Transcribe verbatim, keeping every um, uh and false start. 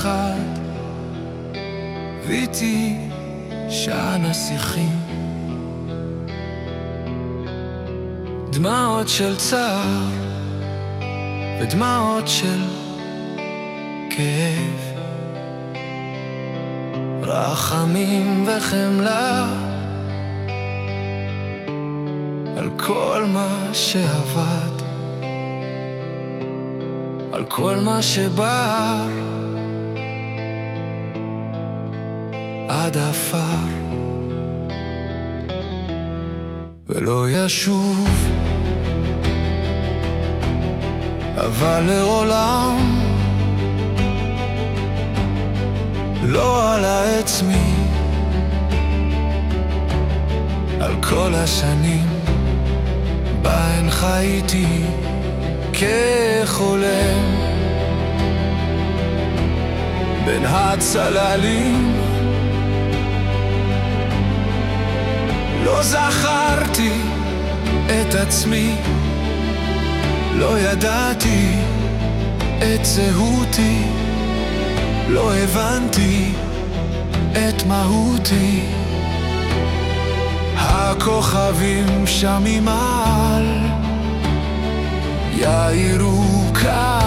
אחד ואיתי שען השיחים, דמעות של צער ודמעות של כאב, רחמים וחמלה על כל מה שעבד, על כל מה שבא עד אפר ולא ישוב, אבל לעולם לא על העצמי, על כל השנים בהן חייתי כחולם בין הצללים. לא זכרתי את עצמי, לא ידעתי את זהותי, לא הבנתי את מהותי. הכוכבים שם ממעל יאירו כאן